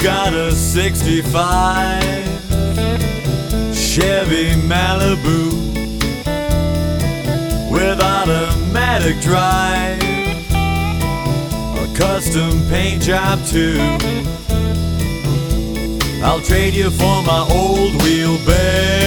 got a 65 Chevy Malibu with automatic drive, a custom paint job too. I'll trade you for my old wheelbarrow